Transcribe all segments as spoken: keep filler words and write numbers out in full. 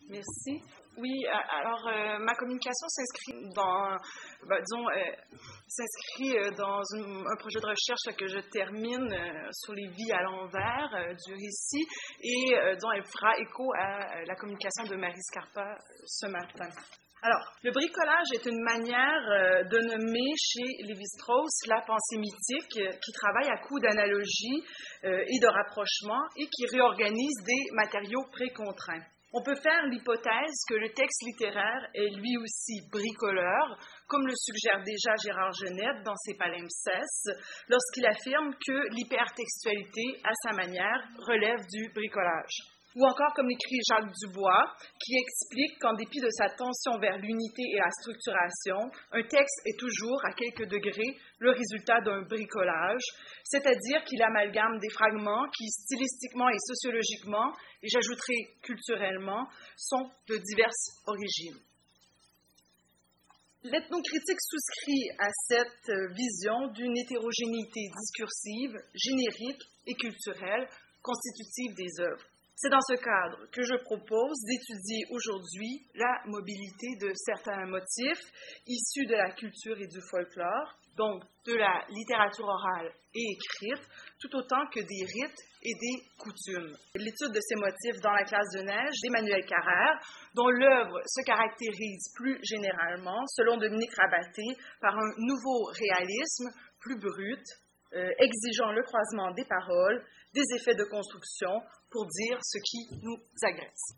Merci. Oui, alors euh, ma communication s'inscrit dans, ben, disons, euh, s'inscrit euh, dans une, un projet de recherche que je termine euh, sur les vies à l'envers euh, du récit et euh, dont elle fera écho à euh, la communication de Marie Scarpa euh, ce matin. Alors, le bricolage est une manière euh, de nommer chez Lévi-Strauss la pensée mythique euh, qui travaille à coups d'analogie euh, et de rapprochement et qui réorganise des matériaux précontraints. On peut faire l'hypothèse que le texte littéraire est lui aussi bricoleur, comme le suggère déjà Gérard Genette dans ses palimpsestes, lorsqu'il affirme que l'hypertextualité, à sa manière, relève du bricolage. Ou encore, comme l'écrit Jacques Dubois, qui explique qu'en dépit de sa tension vers l'unité et la structuration, un texte est toujours, à quelques degrés, le résultat d'un bricolage, c'est-à-dire qu'il amalgame des fragments qui, stylistiquement et sociologiquement, et j'ajouterai culturellement, sont de diverses origines. L'ethnocritique souscrit à cette vision d'une hétérogénéité discursive, générique et culturelle constitutive des œuvres. C'est dans ce cadre que je propose d'étudier aujourd'hui la mobilité de certains motifs issus de la culture et du folklore, donc de la littérature orale et écrite, tout autant que des rites et des coutumes. L'étude de ces motifs dans la classe de neige d'Emmanuel Carrère, dont l'œuvre se caractérise plus généralement, selon Dominique Rabaté, par un nouveau réalisme plus brut, euh, exigeant le croisement des paroles, des effets de construction, pour dire ce qui nous agresse.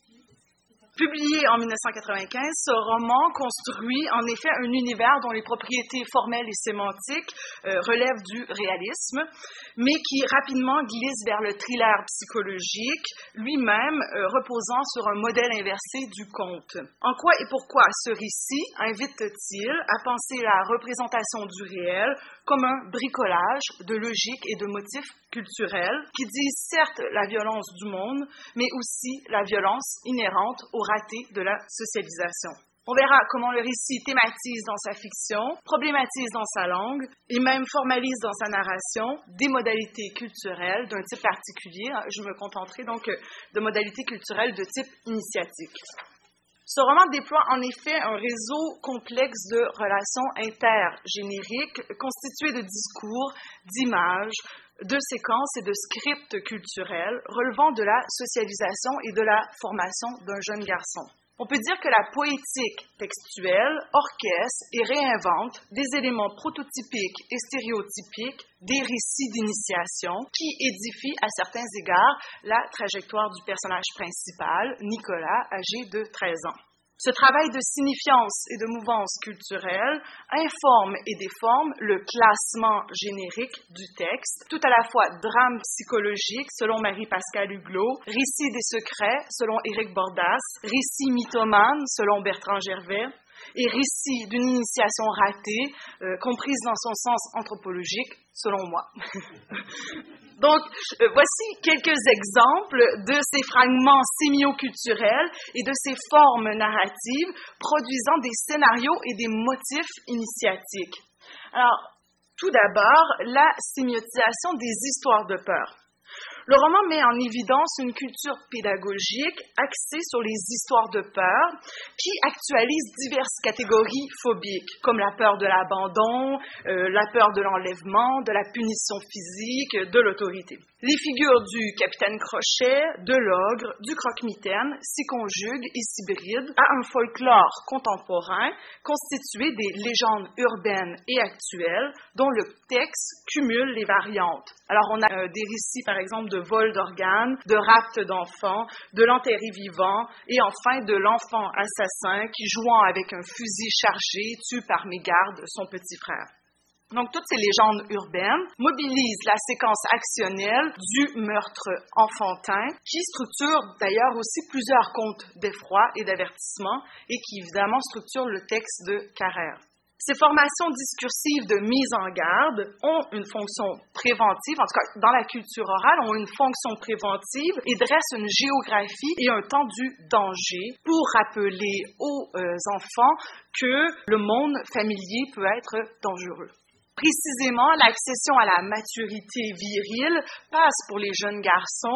Publié en mille neuf cent quatre-vingt-quinze, ce roman construit en effet un univers dont les propriétés formelles et sémantiques euh, relèvent du réalisme, mais qui rapidement glisse vers le thriller psychologique, lui-même euh, reposant sur un modèle inversé du conte. En quoi et pourquoi ce récit invite-t-il à penser la représentation du réel comme un bricolage de logique et de motifs culturels qui disent certes la violence du monde, mais aussi la violence inhérente au raté de la socialisation. On verra comment le récit thématise dans sa fiction, problématise dans sa langue et même formalise dans sa narration des modalités culturelles d'un type particulier. Je me contenterai donc de modalités culturelles de type initiatique. Ce roman déploie en effet un réseau complexe de relations intergénériques constitué de discours, d'images, de séquences et de scripts culturels relevant de la socialisation et de la formation d'un jeune garçon. On peut dire que la poétique textuelle orchestre et réinvente des éléments prototypiques et stéréotypiques des récits d'initiation qui édifient à certains égards la trajectoire du personnage principal, Nicolas, âgé de treize ans. Ce travail de signifiance et de mouvance culturelle informe et déforme le classement générique du texte, tout à la fois drame psychologique, selon Marie-Pascale Huglot, récit des secrets, selon Éric Bordas, récit mythomane, selon Bertrand Gervais, et récit d'une initiation ratée, euh, comprise dans son sens anthropologique, selon moi. Donc, euh, voici quelques exemples de ces fragments sémioculturels et de ces formes narratives produisant des scénarios et des motifs initiatiques. Alors, tout d'abord, la sémiotisation des histoires de peur. Le roman met en évidence une culture pédagogique axée sur les histoires de peur qui actualise diverses catégories phobiques, comme la peur de l'abandon, euh, la peur de l'enlèvement, de la punition physique, de l'autorité. Les figures du capitaine Crochet, de l'ogre, du croque-mitaine s'y conjuguent et s'hybrident à un folklore contemporain constitué des légendes urbaines et actuelles dont le texte cumule les variantes. Alors on a euh, des récits par exemple de vol d'organes, de rapt d'enfants, de l'enterré vivant et enfin de l'enfant assassin qui, jouant avec un fusil chargé, tue par mégarde son petit frère. Donc, toutes ces légendes urbaines mobilisent la séquence actionnelle du meurtre enfantin, qui structure d'ailleurs aussi plusieurs contes d'effroi et d'avertissement, et qui évidemment structure le texte de Carrère. Ces formations discursives de mise en garde ont une fonction préventive, en tout cas dans la culture orale, ont une fonction préventive et dressent une géographie et un temps du danger pour rappeler aux euh, enfants que le monde familier peut être dangereux. Précisément, l'accession à la maturité virile passe pour les jeunes garçons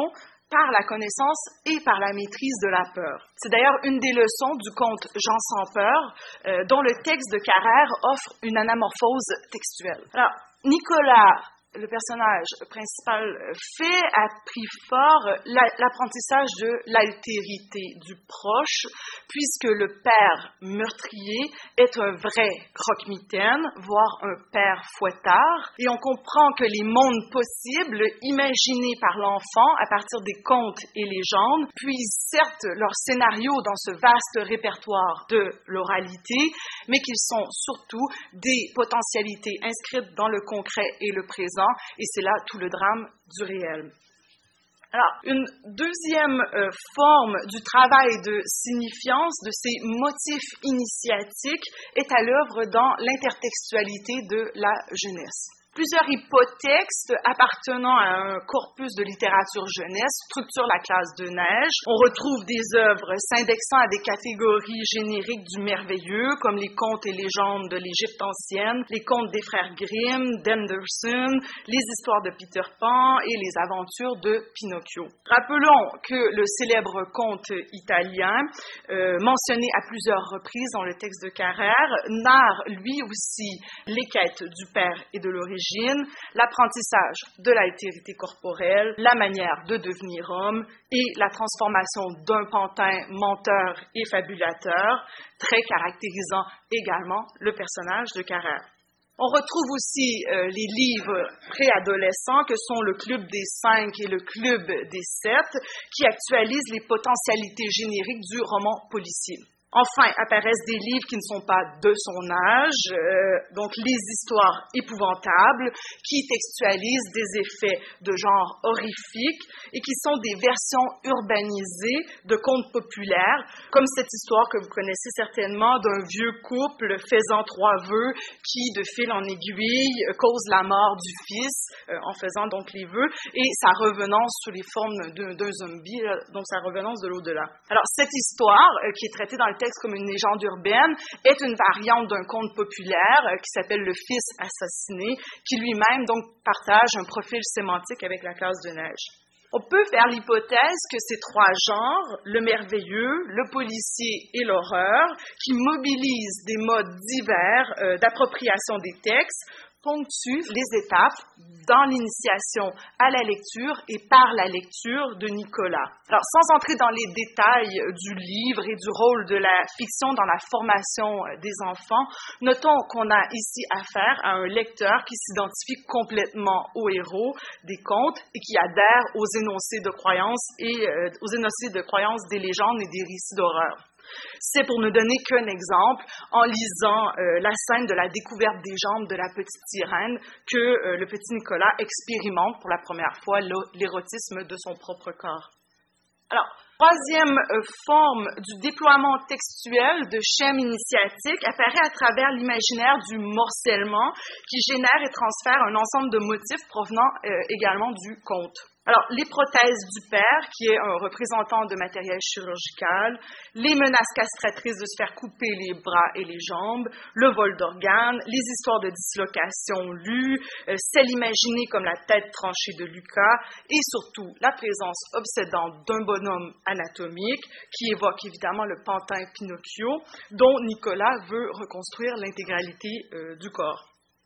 par la connaissance et par la maîtrise de la peur. C'est d'ailleurs une des leçons du conte Jean sans peur, euh, dont le texte de Carrère offre une anamorphose textuelle. Alors, Nicolas, le personnage principal, fait à prix fort la, l'apprentissage de l'altérité du proche, puisque le père meurtrier est un vrai croque-mitaine, voire un père fouettard, et on comprend que les mondes possibles imaginés par l'enfant à partir des contes et légendes puisent certes leur scénario dans ce vaste répertoire de l'oralité, mais qu'ils sont surtout des potentialités inscrites dans le concret et le présent, et c'est là tout le drame du réel. Alors, une deuxième euh, forme du travail de signifiance de ces motifs initiatiques est à l'œuvre dans l'intertextualité de la jeunesse. Plusieurs hypotextes appartenant à un corpus de littérature jeunesse structurent la classe de Neige. On retrouve des œuvres s'indexant à des catégories génériques du merveilleux, comme les contes et légendes de l'Égypte ancienne, les contes des frères Grimm, d'Henderson, les histoires de Peter Pan et les aventures de Pinocchio. Rappelons que le célèbre conte italien, euh, mentionné à plusieurs reprises dans le texte de Carrère, narre lui aussi les quêtes du père et de l'origine, l'apprentissage de l'altérité corporelle, la manière de devenir homme et la transformation d'un pantin menteur et fabulateur, trait caractérisant également le personnage de Carrère. On retrouve aussi euh, les livres préadolescents que sont le Club des cinq et le Club des sept, qui actualisent les potentialités génériques du roman policier. Enfin, apparaissent des livres qui ne sont pas de son âge, euh, donc les histoires épouvantables, qui textualisent des effets de genre horrifique et qui sont des versions urbanisées de contes populaires, comme cette histoire que vous connaissez certainement d'un vieux couple faisant trois vœux qui, de fil en aiguille, cause la mort du fils euh, en faisant donc les vœux, et sa revenance sous les formes d'un, d'un zombie, là, donc sa revenance de l'au-delà. Alors, cette histoire, euh, qui est traitée dans le texte comme une légende urbaine, est une variante d'un conte populaire euh, qui s'appelle Le Fils assassiné, qui lui-même donc partage un profil sémantique avec la classe de Neige. On peut faire l'hypothèse que ces trois genres, le merveilleux, le policier et l'horreur, qui mobilisent des modes divers euh, d'appropriation des textes, ponctuent les étapes dans l'initiation à la lecture et par la lecture de Nicolas. Alors, sans entrer dans les détails du livre et du rôle de la fiction dans la formation des enfants, notons qu'on a ici affaire à un lecteur qui s'identifie complètement au héros des contes et qui adhère aux énoncés de croyances et euh, aux énoncés de croyances des légendes et des récits d'horreur. C'est pour ne donner qu'un exemple, en lisant euh, la scène de la découverte des jambes de la petite sirène, que euh, le petit Nicolas expérimente pour la première fois l'érotisme de son propre corps. Alors, troisième euh, forme du déploiement textuel de schèmes initiatiques apparaît à travers l'imaginaire du morcellement qui génère et transfère un ensemble de motifs provenant euh, également du conte. Alors, les prothèses du père, qui est un représentant de matériel chirurgical, les menaces castratrices de se faire couper les bras et les jambes, le vol d'organes, les histoires de dislocation lues, euh, celle imaginée comme la tête tranchée de Lucas, et surtout la présence obsédante d'un bonhomme anatomique, qui évoque évidemment le pantin Pinocchio, dont Nicolas veut reconstruire l'intégralité euh, du corps.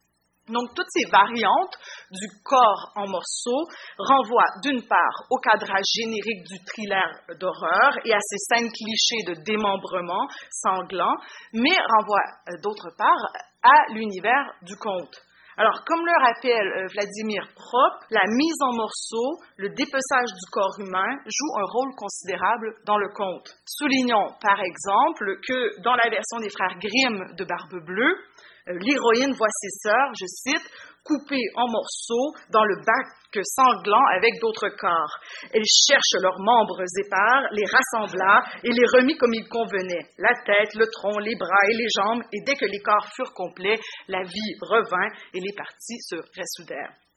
Donc, toutes ces variantes du corps en morceaux renvoient d'une part au cadrage générique du thriller d'horreur et à ces scènes clichés de démembrement sanglant, mais renvoient euh, d'autre part à l'univers du conte. Alors, comme le rappelle euh, Vladimir Propp, la mise en morceaux, le dépeçage du corps humain joue un rôle considérable dans le conte. Soulignons par exemple que dans la version des frères Grimm de Barbe Bleue, l'héroïne voit ses sœurs, je cite, coupées en morceaux dans le bac sanglant avec d'autres corps. Elle cherche leurs membres épars, les rassembla et les remit comme il convenait, la tête, le tronc, les bras et les jambes, et dès que les corps furent complets, la vie revint et les parties se ressoudèrent.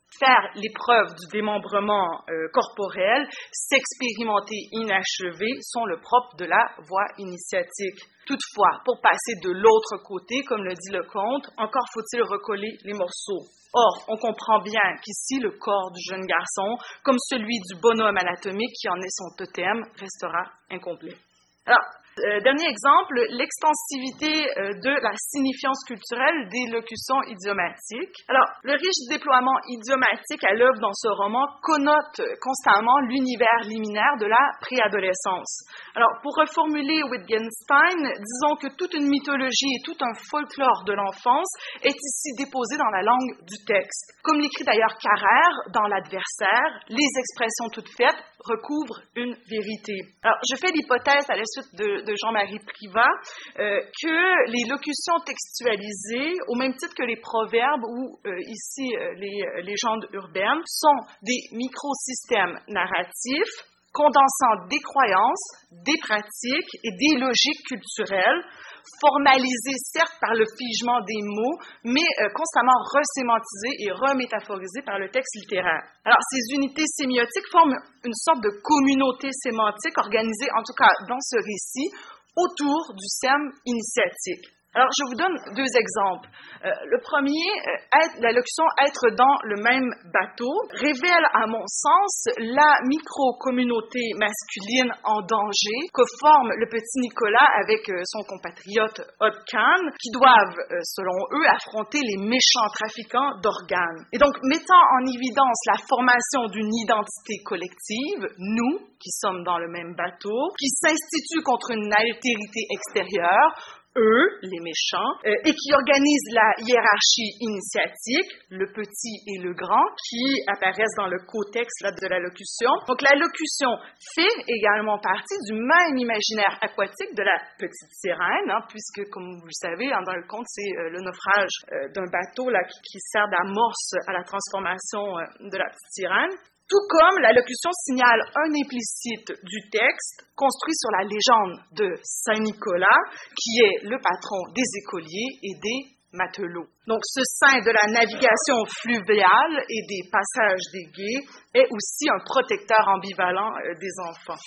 Faire l'épreuve du démembrement euh, corporel, s'expérimenter inachevé sont le propre de la voie initiatique. Toutefois, pour passer de l'autre côté, comme le dit le conte, encore faut-il recoller les morceaux. Or, on comprend bien qu'ici, le corps du jeune garçon, comme celui du bonhomme anatomique qui en est son totem, restera incomplet. Alors, Euh, dernier exemple, l'extensivité euh, de la signifiance culturelle des locutions idiomatiques. Alors, le riche déploiement idiomatique à l'œuvre dans ce roman connote constamment l'univers liminaire de la préadolescence. Alors, pour reformuler Wittgenstein, disons que toute une mythologie et tout un folklore de l'enfance est ici déposé dans la langue du texte. Comme l'écrit d'ailleurs Carrère dans L'Adversaire, les expressions toutes faites recouvrent une vérité. Alors, je fais l'hypothèse à la suite de de Jean-Marie Privat, euh, que les locutions textualisées, au même titre que les proverbes ou euh, ici euh, les euh, légendes urbaines, sont des microsystèmes narratifs condensant des croyances, des pratiques et des logiques culturelles, formalisées certes par le figement des mots, mais euh, constamment resémantisées et remétaphorisées par le texte littéraire. Alors, ces unités sémiotiques forment une sorte de communauté sémantique organisée, en tout cas dans ce récit, autour du thème initiatique. Alors, je vous donne deux exemples. Euh, le premier, euh, être, la locution « être dans le même bateau » révèle, à mon sens, la micro-communauté masculine en danger que forme le petit Nicolas avec euh, son compatriote Hodkan, qui doivent, euh, selon eux, affronter les méchants trafiquants d'organes. Et donc, mettant en évidence la formation d'une identité collective, nous, qui sommes dans le même bateau, qui s'institue contre une altérité extérieure, eux, les méchants, euh, et qui organisent la hiérarchie initiatique, le petit et le grand, qui apparaissent dans le contexte là, de la locution. Donc, la locution fait également partie du même imaginaire aquatique de la petite sirène, hein, puisque, comme vous le savez, hein, dans le conte, c'est euh, le naufrage euh, d'un bateau là, qui, qui sert d'amorce à la transformation euh, de la petite sirène. Tout comme la locution signale un implicite du texte construit sur la légende de Saint-Nicolas, qui est le patron des écoliers et des matelots. Donc, ce saint de la navigation fluviale et des passages des gués est aussi un protecteur ambivalent euh, des enfants.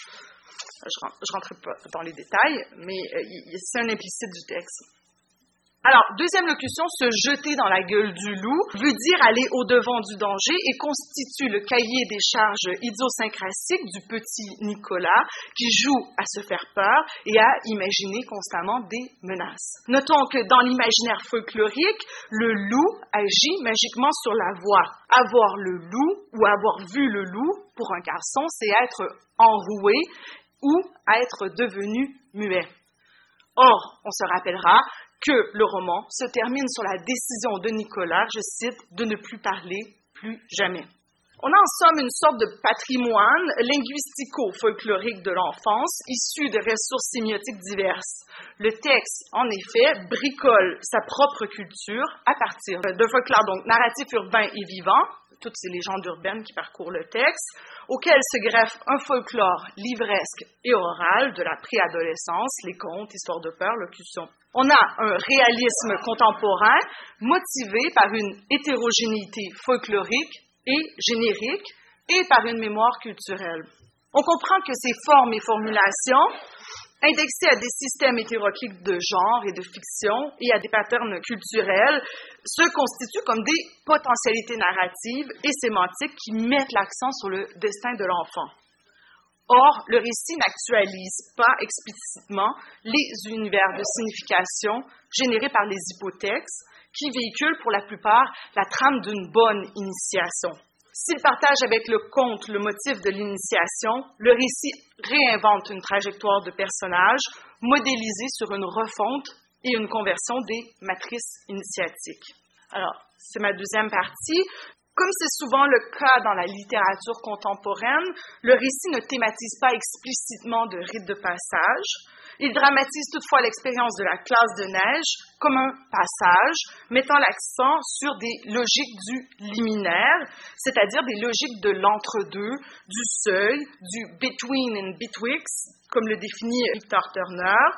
Je ne rentrerai pas dans les détails, mais euh, c'est un implicite du texte. Alors, deuxième locution, se jeter dans la gueule du loup, veut dire aller au-devant du danger et constitue le cahier des charges idiosyncrasiques du petit Nicolas qui joue à se faire peur et à imaginer constamment des menaces. Notons que dans l'imaginaire folklorique, le loup agit magiquement sur la voix. Avoir le loup ou avoir vu le loup, pour un garçon, c'est être enroué ou être devenu muet. Or, on se rappellera que le roman se termine sur la décision de Nicolas, je cite, de ne plus parler, plus jamais. On a en somme une sorte de patrimoine linguistico-folklorique de l'enfance, issu de ressources sémiotiques diverses. Le texte, en effet, bricole sa propre culture à partir de folklore donc narratif urbain et vivant, toutes ces légendes urbaines qui parcourent le texte, auxquelles se greffe un folklore livresque et oral de la préadolescence, les contes, histoires de peur, locutions. On a un réalisme contemporain motivé par une hétérogénéité folklorique et générique et par une mémoire culturelle. On comprend que ces formes et formulations, indexées à des systèmes hétéroclites de genre et de fiction et à des patterns culturels, se constituent comme des potentialités narratives et sémantiques qui mettent l'accent sur le destin de l'enfant. Or, le récit n'actualise pas explicitement les univers de signification générés par les hypotextes qui véhiculent pour la plupart la trame d'une bonne initiation. S'il partage avec le conte le motif de l'initiation, le récit réinvente une trajectoire de personnage modélisée sur une refonte et une conversion des matrices initiatiques. Alors, c'est ma deuxième partie. Comme c'est souvent le cas dans la littérature contemporaine, le récit ne thématise pas explicitement de rite de passage. Il dramatise toutefois l'expérience de la classe de neige comme un passage, mettant l'accent sur des logiques du liminaire, c'est-à-dire des logiques de l'entre-deux, du seuil, du between and betwixt, comme le définit Victor Turner.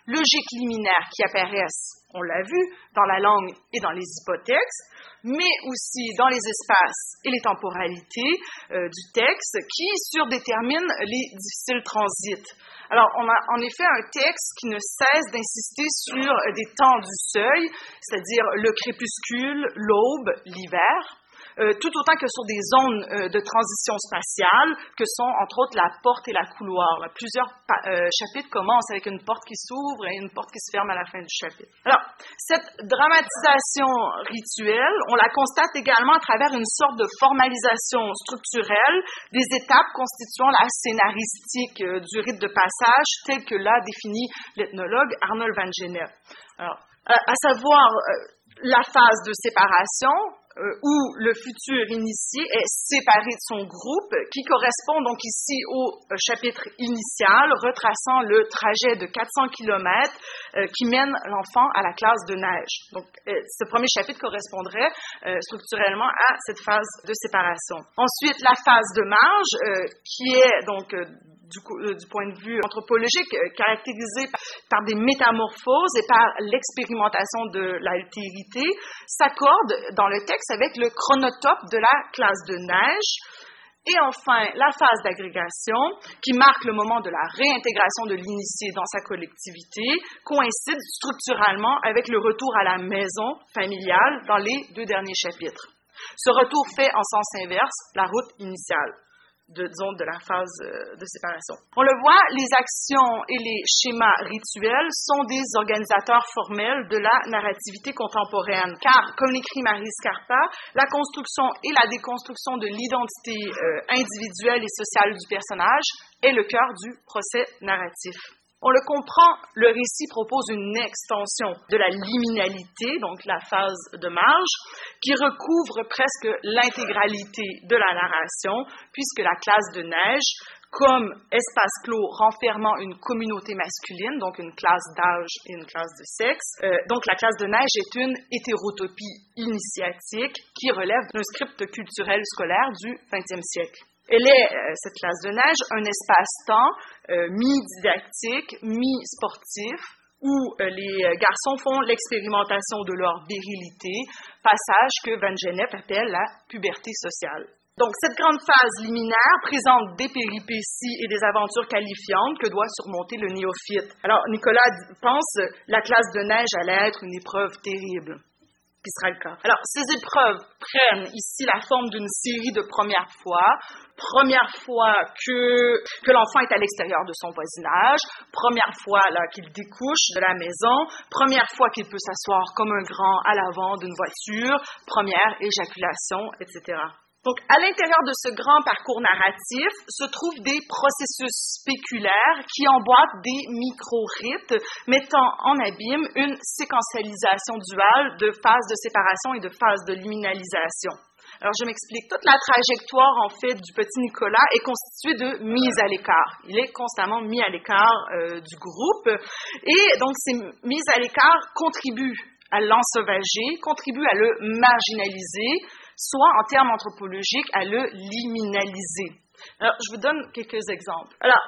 logiques liminaires qui apparaissent, on l'a vu, dans la langue et dans les hypotextes, mais aussi dans les espaces et les temporalités euh, du texte qui surdéterminent les difficiles transits. Alors, on a en effet un texte qui ne cesse d'insister sur des temps du seuil, c'est-à-dire le crépuscule, l'aube, l'hiver, Euh, tout autant que sur des zones euh, de transition spatiale, que sont entre autres la porte et la couloir. Là, plusieurs euh, chapitres commencent avec une porte qui s'ouvre et une porte qui se ferme à la fin du chapitre. Alors, cette dramatisation rituelle, on la constate également à travers une sorte de formalisation structurelle des étapes constituant la scénaristique euh, du rite de passage, tel que l'a défini l'ethnologue Arnold van Gennep. Alors, à, à savoir euh, la phase de séparation, Euh, où le futur initié est séparé de son groupe, qui correspond donc ici au euh, chapitre initial, retraçant le trajet de quatre cents kilomètres euh, qui mène l'enfant à la classe de neige. Donc, euh, ce premier chapitre correspondrait euh, structurellement à cette phase de séparation. Ensuite, la phase de marge, euh, qui est donc euh, Du, euh, du point de vue anthropologique, euh, caractérisé par, par des métamorphoses et par l'expérimentation de l'altérité, s'accorde dans le texte avec le chronotope de la classe de neige. Et enfin, la phase d'agrégation, qui marque le moment de la réintégration de l'initié dans sa collectivité, coïncide structurellement avec le retour à la maison familiale dans les deux derniers chapitres. Ce retour fait en sens inverse la route initiale. De, disons, de la phase euh, de séparation. On le voit, les actions et les schémas rituels sont des organisateurs formels de la narrativité contemporaine, car, comme l'écrit Marie Scarpa, la construction et la déconstruction de l'identité euh, individuelle et sociale du personnage est le cœur du procès narratif. On le comprend, le récit propose une extension de la liminalité, donc la phase de marge, qui recouvre presque l'intégralité de la narration, puisque la classe de neige, comme espace clos renfermant une communauté masculine, donc une classe d'âge et une classe de sexe, euh, donc la classe de neige est une hétérotopie initiatique qui relève d'un script culturel scolaire du vingtième siècle. Elle est, euh, cette classe de neige, un espace-temps euh, mi-didactique, mi-sportif, où euh, les garçons font l'expérimentation de leur virilité, passage que Van Gennep appelle la puberté sociale. Donc, cette grande phase liminaire présente des péripéties et des aventures qualifiantes que doit surmonter le néophyte. Alors, Nicolas pense que la classe de neige allait être une épreuve terrible, qui sera le cas. Alors, ces épreuves prennent ici la forme d'une série de premières fois. Première fois que, que l'enfant est à l'extérieur de son voisinage, première fois là, qu'il découche de la maison, première fois qu'il peut s'asseoir comme un grand à l'avant d'une voiture, première éjaculation, et cetera. Donc, à l'intérieur de ce grand parcours narratif se trouvent des processus spéculaires qui emboîtent des micro-rites, mettant en abîme une séquentialisation duale de phases de séparation et de phases de liminalisation. Alors, je m'explique. Toute la trajectoire, en fait, du petit Nicolas est constituée de mise à l'écart. Il est constamment mis à l'écart euh, du groupe. Et donc, ces mises à l'écart contribuent à l'ensauvager, contribuent à le marginaliser, soit, en termes anthropologiques, à le liminaliser. Alors, je vous donne quelques exemples. Alors,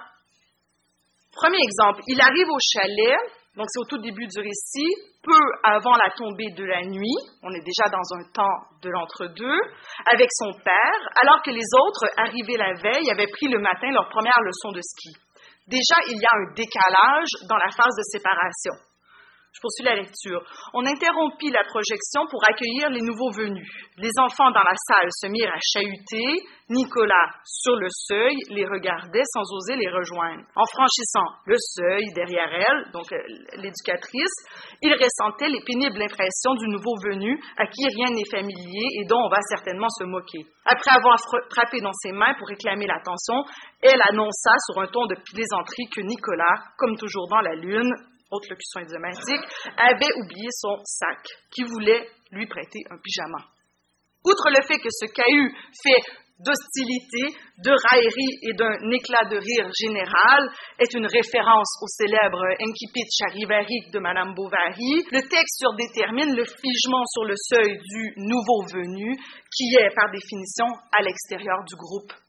premier exemple, il arrive au chalet, donc c'est au tout début du récit, peu avant la tombée de la nuit, on est déjà dans un temps de l'entre-deux, avec son père, alors que les autres, arrivés la veille, avaient pris le matin leur première leçon de ski. Déjà, il y a un décalage dans la phase de séparation. Je poursuis la lecture. On interrompit la projection pour accueillir les nouveaux venus. Les enfants dans la salle se mirent à chahuter. Nicolas, sur le seuil, les regardait sans oser les rejoindre. En franchissant le seuil derrière elle, donc euh, l'éducatrice, il ressentait les pénibles impressions du nouveau venu à qui rien n'est familier et dont on va certainement se moquer. Après avoir frappé dans ses mains pour réclamer l'attention, elle annonça sur un ton de plaisanterie que Nicolas, comme toujours dans la lune, autre locution idiomatique, avait oublié son sac, qui voulait lui prêter un pyjama. Outre le fait que ce caillou fait d'hostilité, de raillerie et d'un éclat de rire général est une référence au célèbre Incipit Charivari de Madame Bovary, le texte surdétermine le figement sur le seuil du nouveau venu, qui est par définition à l'extérieur du groupe.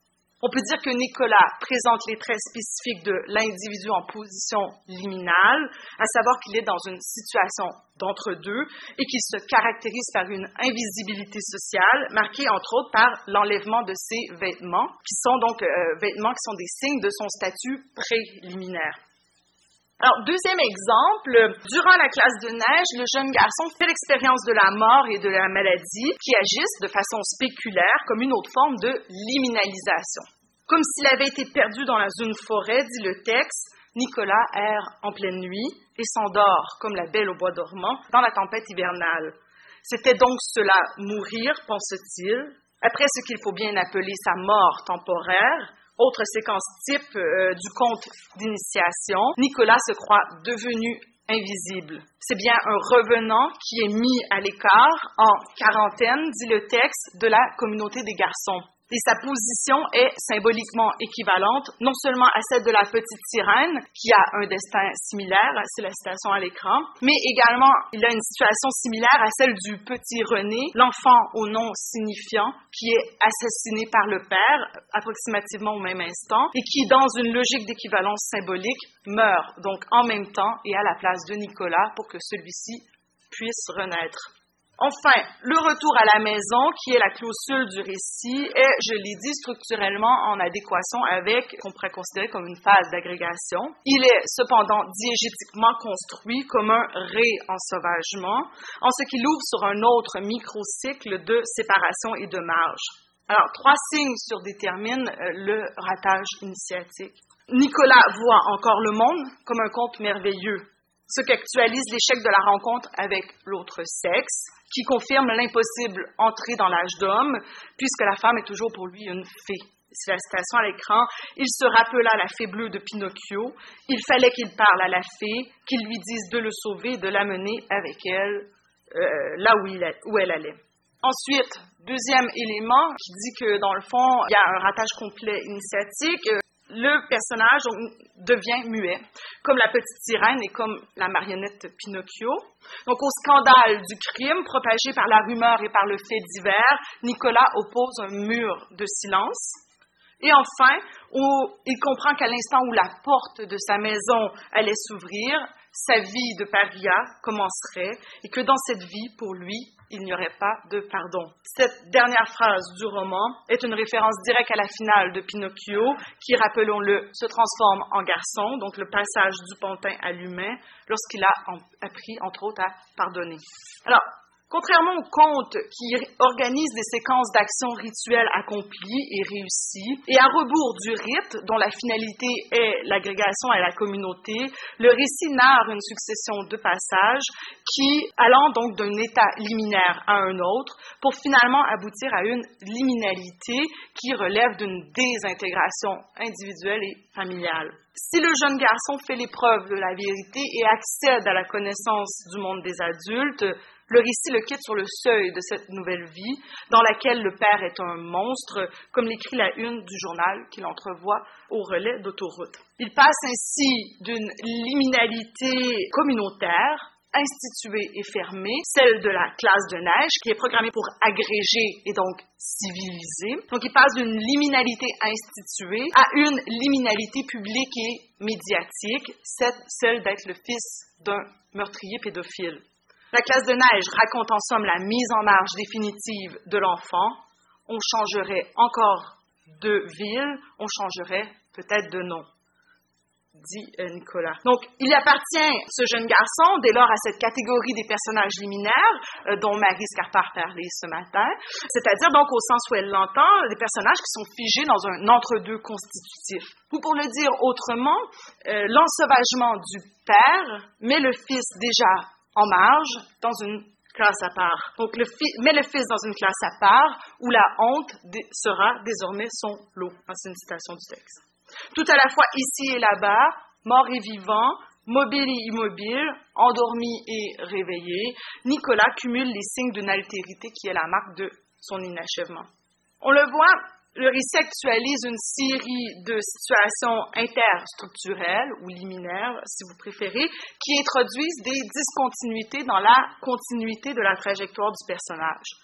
On peut dire que Nicolas présente les traits spécifiques de l'individu en position liminale, à savoir qu'il est dans une situation d'entre-deux et qu'il se caractérise par une invisibilité sociale, marquée entre autres par l'enlèvement de ses vêtements, qui sont donc euh, vêtements qui sont des signes de son statut préliminaire. Alors, deuxième exemple, durant la classe de neige, le jeune garçon fait l'expérience de la mort et de la maladie qui agissent de façon spéculaire comme une autre forme de liminalisation. Comme s'il avait été perdu dans une forêt, dit le texte, Nicolas erre en pleine nuit et s'endort comme la belle au bois dormant dans la tempête hivernale. C'était donc cela, mourir, pense-t-il, après ce qu'il faut bien appeler sa mort temporaire. Autre séquence type euh, du conte d'initiation, Nicolas se croit devenu invisible. C'est bien un revenant qui est mis à l'écart en quarantaine, dit le texte, de la communauté des garçons. Et sa position est symboliquement équivalente, non seulement à celle de la petite sirène, qui a un destin similaire, c'est la citation à l'écran, mais également il a une situation similaire à celle du petit René, l'enfant au nom signifiant, qui est assassiné par le père, approximativement au même instant, et qui, dans une logique d'équivalence symbolique, meurt donc en même temps et à la place de Nicolas pour que celui-ci puisse renaître. Enfin, le retour à la maison, qui est la clausule du récit, est, je l'ai dit, structurellement en adéquation avec ce qu'on pourrait considérer comme une phase d'agrégation. Il est cependant diégétiquement construit comme un réensauvagement, en ce qu'il ouvre sur un autre microcycle de séparation et de marge. Alors, trois signes surdéterminent le ratage initiatique. Nicolas voit encore le monde comme un conte merveilleux, ce qu'actualise l'échec de la rencontre avec l'autre sexe, qui confirme l'impossible entrée dans l'âge d'homme, puisque la femme est toujours pour lui une fée. C'est la citation à l'écran. Il se rappela la fée bleue de Pinocchio. Il fallait qu'il parle à la fée, qu'il lui dise de le sauver, de l'amener avec elle euh, là où, il a, où elle allait. Ensuite, deuxième élément qui dit que, dans le fond, il y a un ratage complet initiatique. Le personnage devient muet, comme la petite sirène et comme la marionnette Pinocchio. Donc, au scandale du crime propagé par la rumeur et par le fait divers, Nicolas oppose un mur de silence. Et enfin, où il comprend qu'à l'instant où la porte de sa maison allait s'ouvrir, sa vie de paria commencerait et que dans cette vie, pour lui, il n'y aurait pas de pardon. Cette dernière phrase du roman est une référence directe à la finale de Pinocchio, qui, rappelons-le, se transforme en garçon, donc le passage du pantin à l'humain, lorsqu'il a en, appris, entre autres, à pardonner. Alors, contrairement aux contes qui organisent des séquences d'actions rituelles accomplies et réussies, et à rebours du rite, dont la finalité est l'agrégation à la communauté, le récit narre une succession de passages qui, allant donc d'un état liminaire à un autre, pour finalement aboutir à une liminalité qui relève d'une désintégration individuelle et familiale. Si le jeune garçon fait l'épreuve de la vérité et accède à la connaissance du monde des adultes, le récit le quitte sur le seuil de cette nouvelle vie, dans laquelle le père est un monstre, comme l'écrit la une du journal qu'il entrevoit au relais d'autoroute. Il passe ainsi d'une liminalité communautaire, instituée et fermée, celle de la classe de neige, qui est programmée pour agréger et donc civiliser. Donc, il passe d'une liminalité instituée à une liminalité publique et médiatique, celle d'être le fils d'un meurtrier pédophile. La classe de neige raconte en somme la mise en marche définitive de l'enfant. On changerait encore de ville, on changerait peut-être de nom, dit Nicolas. Donc, il appartient, ce jeune garçon, dès lors à cette catégorie des personnages liminaires euh, dont Marie Scarpard parlait ce matin, c'est-à-dire donc au sens où elle l'entend, des personnages qui sont figés dans un entre-deux constitutif. Ou pour le dire autrement, euh, l'ensauvagement du père met le fils déjà en marge, dans une classe à part. Donc, le fi- met le fils dans une classe à part, où la honte dé- sera désormais son lot. C'est une citation du texte. Tout à la fois ici et là-bas, mort et vivant, mobile et immobile, endormi et réveillé, Nicolas cumule les signes d'une altérité qui est la marque de son inachèvement. On le voit, le récit actualise une série de situations interstructurelles ou liminaires, si vous préférez, qui introduisent des discontinuités dans la continuité de la trajectoire du personnage.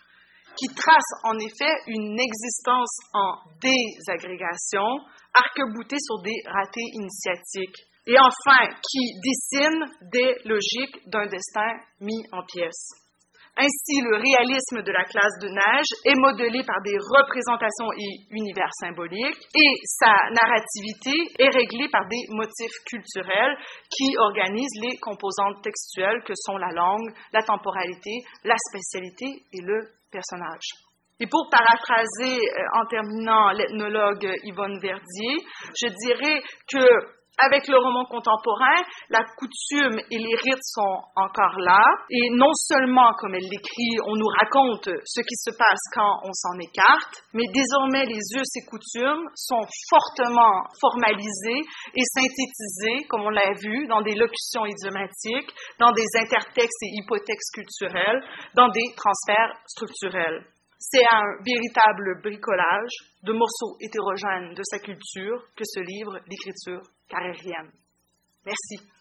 qui trace en effet une existence en désagrégation, arc-boutée sur des ratés initiatiques. Et enfin, qui dessine des logiques d'un destin mis en pièces. Ainsi, le réalisme de la classe de neige est modelé par des représentations et univers symboliques, et sa narrativité est réglée par des motifs culturels qui organisent les composantes textuelles que sont la langue, la temporalité, la spatialité et le personnage. Et pour paraphraser euh, en terminant l'ethnologue Yvonne Verdier, je dirais que avec le roman contemporain, la coutume et les rites sont encore là. Et non seulement, comme elle l'écrit, on nous raconte ce qui se passe quand on s'en écarte, mais désormais les us et coutumes sont fortement formalisés et synthétisés, comme on l'a vu, dans des locutions idiomatiques, dans des intertextes et hypotextes culturels, dans des transferts structurels. C'est un véritable bricolage de morceaux hétérogènes de sa culture que se livre l'écriture carrérienne. Merci.